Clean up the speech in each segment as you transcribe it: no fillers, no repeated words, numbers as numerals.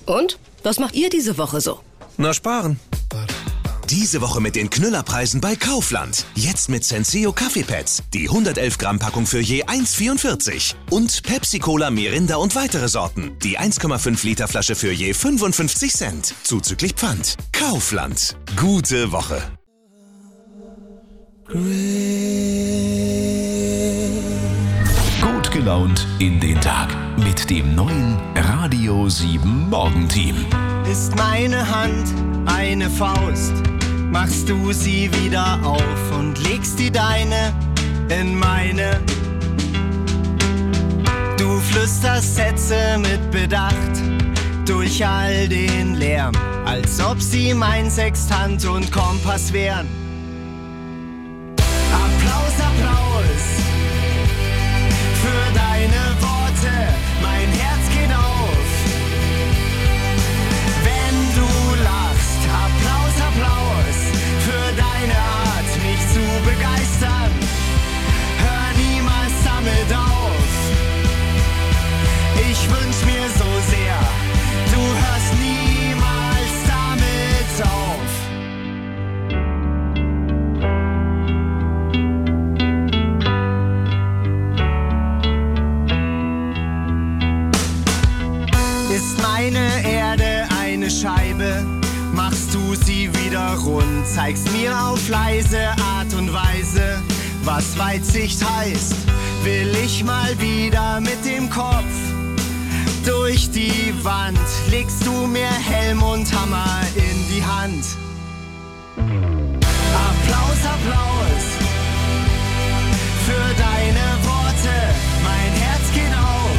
Und? Was macht ihr diese Woche so? Na, sparen. Diese Woche mit den Knüllerpreisen bei Kaufland. Jetzt mit Senseo Kaffeepads. Die 111 Gramm Packung für je 1,44. Und Pepsi Cola, Mirinda und weitere Sorten. Die 1,5 Liter Flasche für je 55 Cent. Zuzüglich Pfand. Kaufland. Gute Woche. Gut gelaunt in den Tag. Mit dem neuen Radio 7 Morgenteam. Ist meine Hand eine Faust, machst du sie wieder auf und legst die deine in meine. Du flüsterst Sätze mit Bedacht durch all den Lärm, als ob sie mein Sextant und Kompass wären. Applaus, Applaus für deine Worte, mein Herz geht auf. Applaus für deine Art, mich zu begeistern. Hör niemals damit auf. Ich wünsch mir so sehr, du hörst niemals damit auf. Ist meine Erde eine Scheibe? Machst du sie wieder rund, zeigst mir auf leise Art und Weise, was Weitsicht heißt. Will ich mal wieder mit dem Kopf durch die Wand, legst du mir Helm und Hammer in die Hand. Applaus, Applaus für deine Worte, mein Herz geht auf.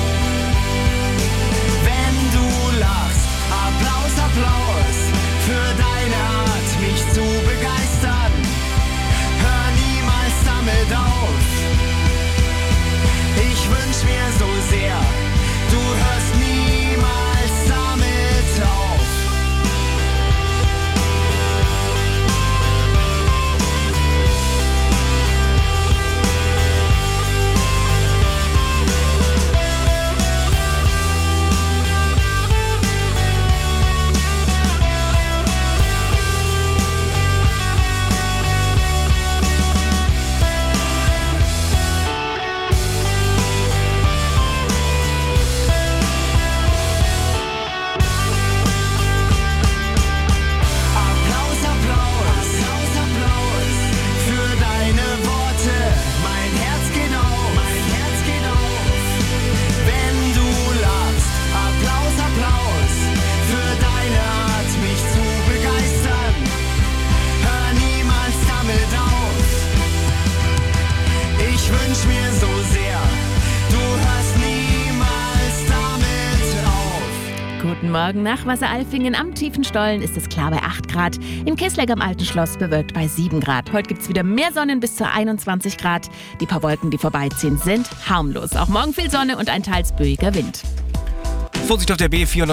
Wenn du lachst, Applaus, Applaus für deine Art, mich zu begeistern. Hör niemals damit auf. Ich wünsch mir so sehr, du hörst niemals damit auf. Guten Morgen. Nach Wasseralfingen am Tiefenstollen ist es klar bei 8 Grad. In Kissleck am Alten Schloss bewölkt bei 7 Grad. Heute gibt es wieder mehr Sonne bis zu 21 Grad. Die paar Wolken, die vorbeiziehen, sind harmlos. Auch morgen viel Sonne und ein teils böiger Wind. Vorsicht auf der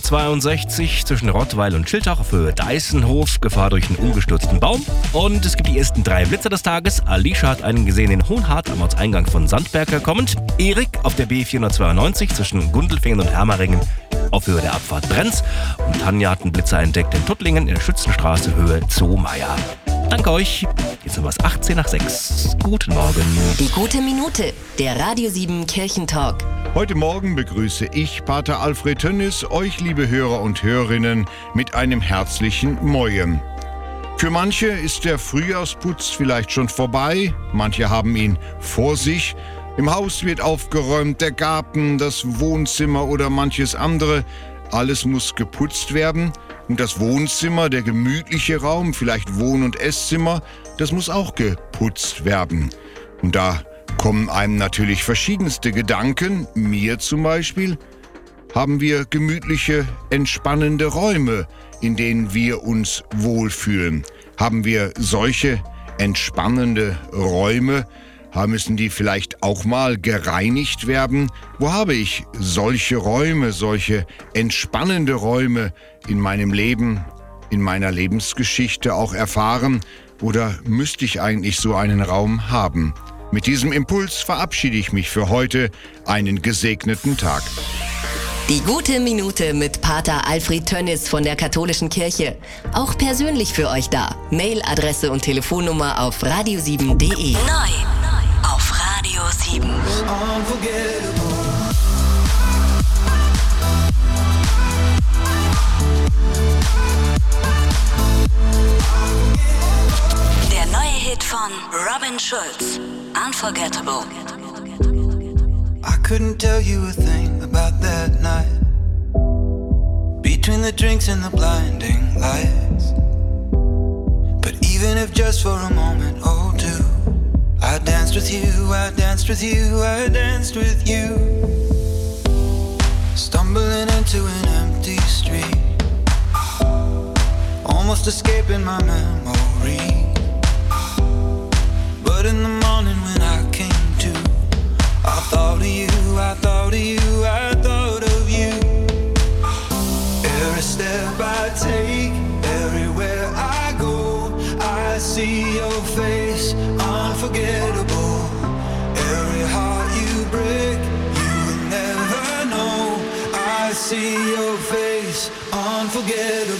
B462 zwischen Rottweil und Schiltach auf Höhe Deißenhof. Gefahr durch einen umgestürzten Baum. Und es gibt die ersten 3 Blitzer des Tages. Alicia hat einen gesehen in Hohenhart am Ortseingang von Sandberg kommend. Erik auf der B492 zwischen Gundelfingen und Hermeringen auf Höhe der Abfahrt Brenz. Und Tanja hat einen Blitzer entdeckt in Tuttlingen in der Schützenstraße Höhe Zoomeier. Danke euch. Jetzt sind wir es 18 nach 6. Guten Morgen. Die gute Minute, der Radio 7 Kirchentalk. Heute Morgen begrüße ich, Pater Alfred Tönnis, euch, liebe Hörer und Hörerinnen, mit einem herzlichen Moin. Für manche ist der Frühjahrsputz vielleicht schon vorbei, manche haben ihn vor sich. Im Haus wird aufgeräumt, der Garten, das Wohnzimmer oder manches andere. Alles muss geputzt werden. Und das Wohnzimmer, der gemütliche Raum, vielleicht Wohn- und Esszimmer, das muss auch geputzt werden. Und da kommen einem natürlich verschiedenste Gedanken. Mir zum Beispiel. Haben wir gemütliche, entspannende Räume, in denen wir uns wohlfühlen? Haben wir solche entspannende Räume? Müssen die vielleicht auch mal gereinigt werden? Wo habe ich solche Räume, solche entspannende Räume in meinem Leben, in meiner Lebensgeschichte auch erfahren? Oder müsste ich eigentlich so einen Raum haben? Mit diesem Impuls verabschiede ich mich für heute. Einen gesegneten Tag. Die gute Minute mit Pater Alfred Tönnis von der Katholischen Kirche. Auch persönlich für euch da. Mailadresse und Telefonnummer auf radio7.de. Neu auf Radio 7. Der neue Hit von Robin Schulz. Unforgettable. I couldn't tell you a thing about that night. Between the drinks and the blinding lights. But even if just for a moment or two, I danced with you, I danced with you, I danced with you. Stumbling into an empty street, almost escaping my memory. But in the morning when I came to, I thought of you, I thought of you, I thought of you. Every step I take, everywhere I go, I see your face, unforgettable. Every heart you break, you will never know. I see your face, unforgettable.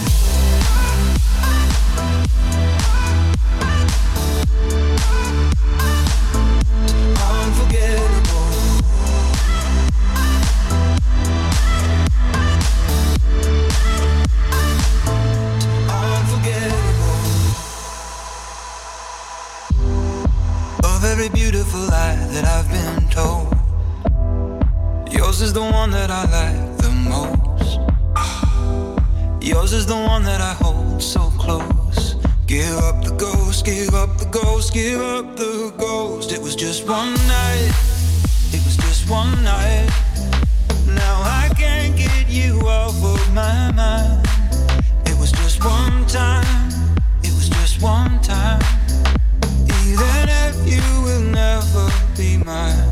Every beautiful lie that I've been told, yours is the one that I like the most. Yours is the one that I hold so close. Give up the ghost, give up the ghost, give up the ghost. It was just one night, it was just one night. Now I can't get you off of my mind. It was just one time, it was just one time. Even if you will never be mine.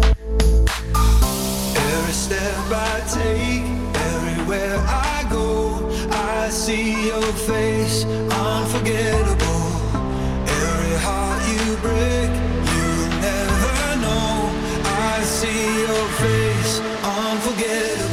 Every step I take, everywhere I go, I see your face, unforgettable. Every heart you break, you will never know. I see your face, unforgettable.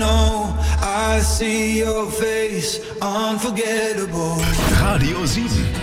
Radio 7.